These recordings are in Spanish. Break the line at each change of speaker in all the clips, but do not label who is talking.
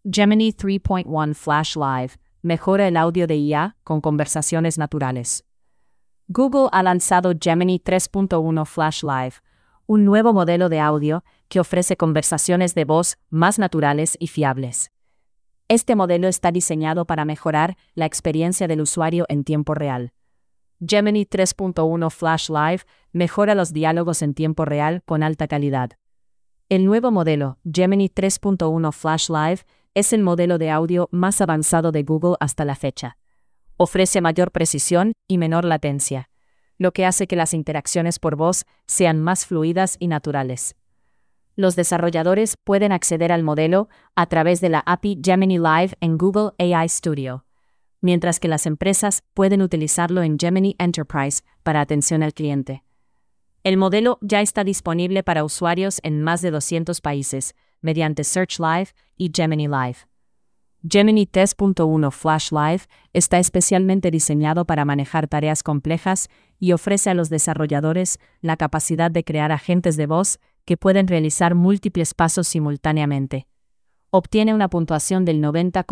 Gemini 3.1 Flash Live mejora el audio de IA con conversaciones naturales. Google ha lanzado Gemini 3.1 Flash Live, un nuevo modelo de audio que ofrece conversaciones de voz más naturales y fiables. Este modelo está diseñado para mejorar la experiencia del usuario en tiempo real. Gemini 3.1 Flash Live mejora los diálogos en tiempo real con alta calidad. El nuevo modelo, Gemini 3.1 Flash Live, es el modelo de audio más avanzado de Google hasta la fecha. Ofrece mayor precisión y menor latencia, lo que hace que las interacciones por voz sean más fluidas y naturales. Los desarrolladores pueden acceder al modelo a través de la API Gemini Live en Google AI Studio, mientras que las empresas pueden utilizarlo en Gemini Enterprise para atención al cliente. El modelo ya está disponible para usuarios en más de 200 países, mediante Search Live y Gemini Live. Gemini 3.1 Flash Live está especialmente diseñado para manejar tareas complejas y ofrece a los desarrolladores la capacidad de crear agentes de voz que pueden realizar múltiples pasos simultáneamente. Obtiene una puntuación del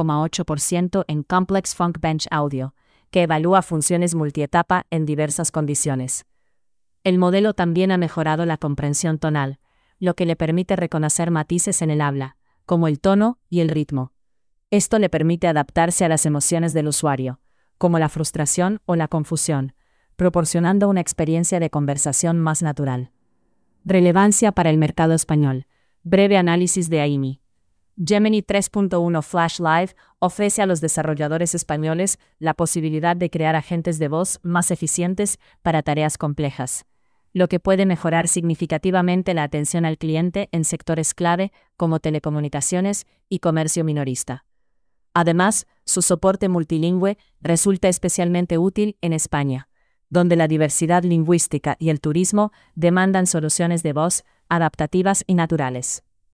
90,8% en Complex Funk Bench Audio, que evalúa funciones multietapa en diversas condiciones. El modelo también ha mejorado la comprensión tonal, lo que le permite reconocer matices en el habla, como el tono y el ritmo. Esto le permite adaptarse a las emociones del usuario, como la frustración o la confusión, proporcionando una experiencia de conversación más natural. Relevancia para el mercado español. Breve análisis de AIMI. Gemini 3.1 Flash Live ofrece a los desarrolladores españoles la posibilidad de crear agentes de voz más eficientes para tareas complejas, lo que puede mejorar significativamente la atención al cliente en sectores clave como telecomunicaciones y comercio minorista. Además, su soporte multilingüe resulta especialmente útil en España, donde la diversidad lingüística y el turismo demandan soluciones de voz adaptativas y naturales.